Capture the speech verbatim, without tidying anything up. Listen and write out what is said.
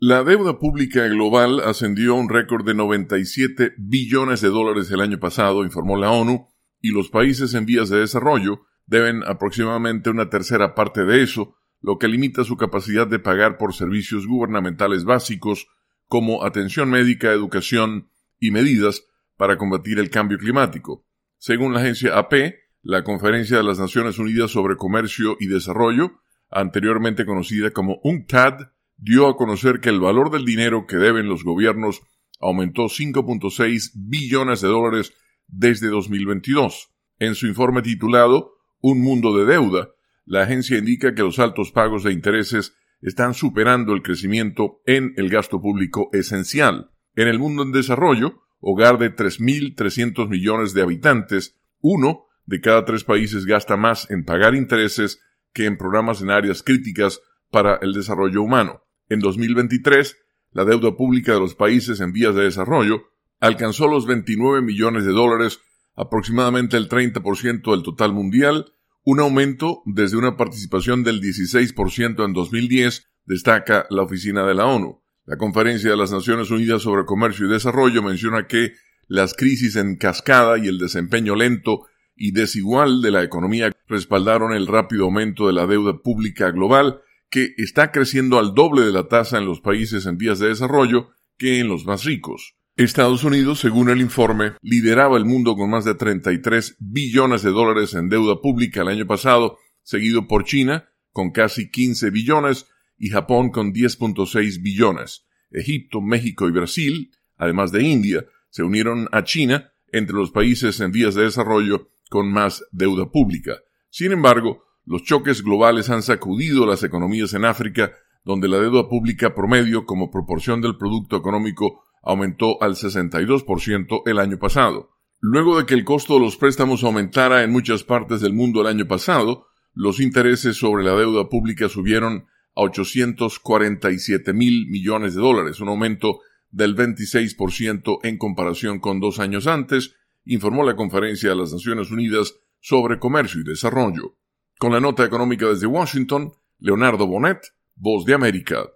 La deuda pública global ascendió a un récord de noventa y siete billones de dólares el año pasado, informó la ONU, y los países en vías de desarrollo deben aproximadamente una tercera parte de eso, lo que limita su capacidad de pagar por servicios gubernamentales básicos como atención médica, educación y medidas para combatir el cambio climático. Según la agencia A P, la Conferencia de las Naciones Unidas sobre Comercio y Desarrollo, anteriormente conocida como UNCTAD, dio a conocer que el valor del dinero que deben los gobiernos aumentó cinco punto seis billones de dólares desde dos mil veintidós. En su informe titulado Un mundo de deuda, la agencia indica que los altos pagos de intereses están superando el crecimiento en el gasto público esencial. En el mundo en desarrollo, hogar de tres mil trescientos millones de habitantes, uno de cada tres países gasta más en pagar intereses que en programas en áreas críticas para el desarrollo humano. En dos mil veintitrés, la deuda pública de los países en vías de desarrollo alcanzó los veintinueve millones de dólares, aproximadamente el treinta por ciento del total mundial, un aumento desde una participación del dieciséis por ciento en dos mil diez, destaca la oficina de la ONU. La Conferencia de las Naciones Unidas sobre Comercio y Desarrollo menciona que las crisis en cascada y el desempeño lento y desigual de la economía respaldaron el rápido aumento de la deuda pública global, que está creciendo al doble de la tasa en los países en vías de desarrollo que en los más ricos. Estados Unidos, según el informe, lideraba el mundo con más de treinta y tres billones de dólares en deuda pública el año pasado, seguido por China, con casi quince billones, y Japón con diez punto seis billones. Egipto, México y Brasil, además de India, se unieron a China entre los países en vías de desarrollo con más deuda pública. Sin embargo, los choques globales han sacudido las economías en África, donde la deuda pública promedio como proporción del producto económico aumentó al sesenta y dos por ciento el año pasado. Luego de que el costo de los préstamos aumentara en muchas partes del mundo el año pasado, los intereses sobre la deuda pública subieron a ochocientos cuarenta y siete mil millones de dólares, un aumento del veintiséis por ciento en comparación con dos años antes, informó la Conferencia de las Naciones Unidas sobre Comercio y Desarrollo. Con la nota económica desde Washington, Leonardo Bonet, Voz de América.